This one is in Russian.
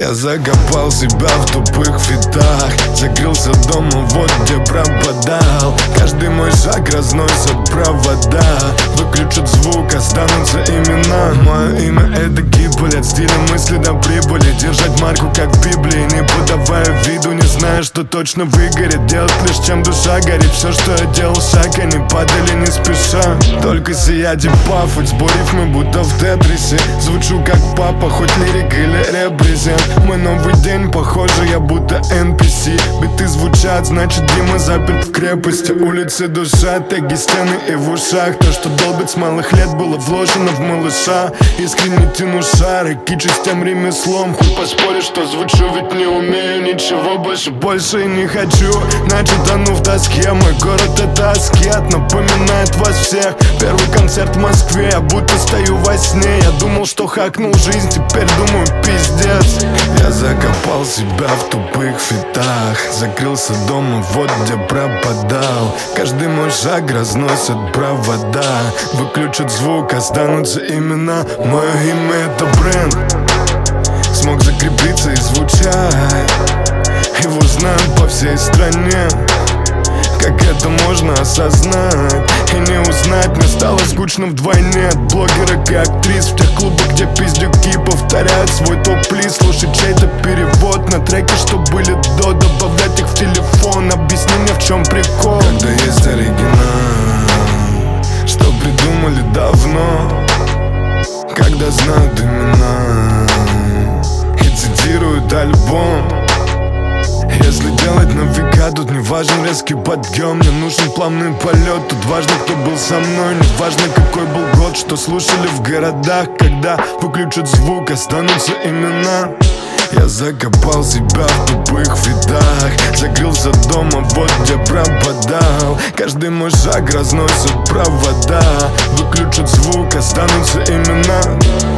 Я закопал себя в тупых фитах, закрылся дома, вот где пропадал. Каждый мой шаг разносят провода, выключат звук, останутся имена. Мое имя это гибель, от стиля мысли до прибыли. Держать марку как в Библии, не подавая виду, не зная, что точно выгорит. Делать лишь чем душа горит, все, что я делал, шаг, они падали не спеша. Только сиять и пафать, сборив мы будто в тетрисе. Звучу как папа, хоть лирик или репрезент. Мой новый день, похоже, я будто NPC. Биты звучат, значит Дима заперт в крепости. Улицы душат, теги стены и в ушах. То, что долбит с малых лет, было вложено в малыша. Искренне тяну шары, кичусь тем ремеслом. Хуй поспоришь, что звучу, ведь не умею ничего больше и не хочу. Значит тону в тоске, мой город это аскет. Напоминает вас всех первый концерт в Москве. Я будто стою во сне, я думал, что хакнул жизнь, теперь думаю, пиздец. Я закопал себя в тупых фитах, закрылся дома, вот где пропадал. Каждый мой шаг разносят провода, выключат звук, останутся имена. Мое имя это бренд, смог закрепиться и звучать. Его знают по всей стране. Как это можно осознать и не узнать? Мне стало скучно вдвойне от блогерок и актрис в тех клубах, где пиздюки повторяют свой топ-лист. Слушать чей-то перевод на треки, что были до, добавлять их в телефон. Объясни мне, в чем прикол. Когда есть оригинал, что придумали давно, когда знают имена и цитируют альбом. Если делать на века, тут не важен резкий подъем. Мне нужен плавный полет, тут важно, кто был со мной. Не важно, какой был год, что слушали в городах. Когда выключат звук, останутся имена. Я закопал себя в тупых фитах, закрылся дома, вот где пропадал. Каждый мой шаг разносят провода, выключат звук, останутся имена.